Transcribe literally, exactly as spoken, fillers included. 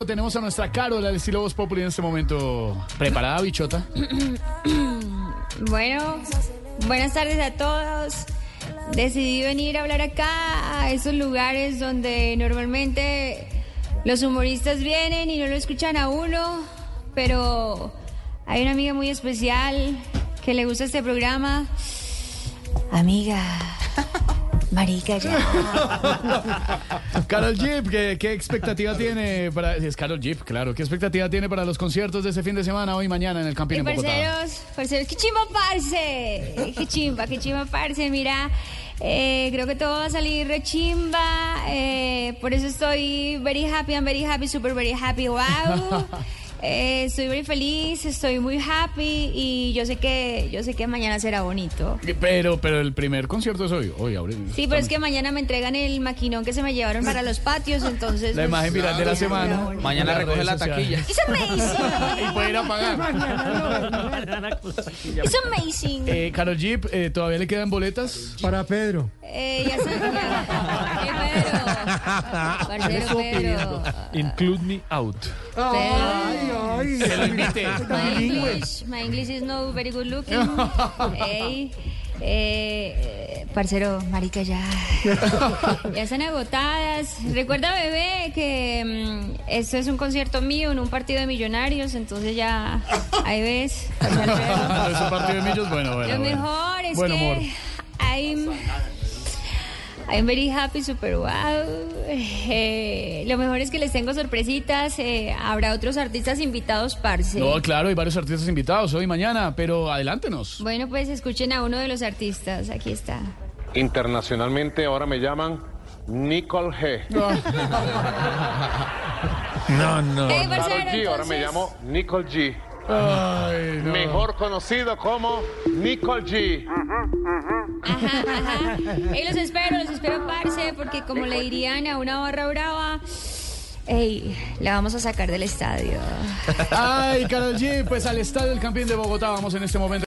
tenemos a nuestra Carol al estilo Voz Populi en este momento. ¿Preparada, bichota? Bueno, buenas tardes a todos. Decidí venir a hablar acá, a esos lugares donde normalmente los humoristas vienen y no lo escuchan a uno, pero hay una amiga muy especial que le gusta este programa. Amiga, marica ya. Karol G, ¿qué, qué expectativa tiene para... Es Karol G, claro. ¿Qué expectativa tiene para los conciertos de ese fin de semana, hoy y mañana en el Campín en Bogotá? Parceros, parceros, qué chimba, parce. Qué chimba, qué chimba, parce. Mira, eh, creo que todo va a salir re chimba. Eh, por eso estoy very happy, I'm very happy, super very happy, wow. Eh, estoy muy feliz, estoy muy happy y yo sé que yo sé que mañana será bonito. Pero pero el primer concierto es hoy, hoy ahora. Sí, pero es que mañana me entregan el maquinón que se me llevaron para los patios, entonces... La imagen viral pues, de la semana. Mañana recoge la taquilla. It's amazing. Y puede ir a pagar. It's amazing. Eh, Karol G, eh, ¿todavía le quedan boletas? Para Pedro. Eh, ya está. Pedro. Parcero Pedro. Include me out. Ay, ay. Se lo invité. My English, my English is no very good looking. Ey, eh, parcero, marica, ya. Ya están agotadas. Recuerda, bebé, que um, esto es un concierto mío en un partido de Millonarios, entonces ya, ahí ves. ¿Es un partido de millos? Bueno, bueno. Lo bueno. mejor es Buen humor. que I'm, I'm very happy, super wow. Eh, lo mejor es que les tengo sorpresitas. Eh, habrá otros artistas invitados, parce. No, claro, hay varios artistas invitados hoy y mañana, pero adelántenos. Bueno, pues escuchen a uno de los artistas. Aquí está. Internacionalmente ahora me llaman Nicole G. No, no. Hey, Karol parcero, G, ahora me entonces- llamo Nicole G. Ay, no. Mejor conocido como Nicole G. Ajá, ajá. Ey, los espero, los espero, parce, porque como le dirían a una barra brava, ey, la vamos a sacar del estadio. Ay, Karol G, pues al estadio del Campín de Bogotá vamos en este momento.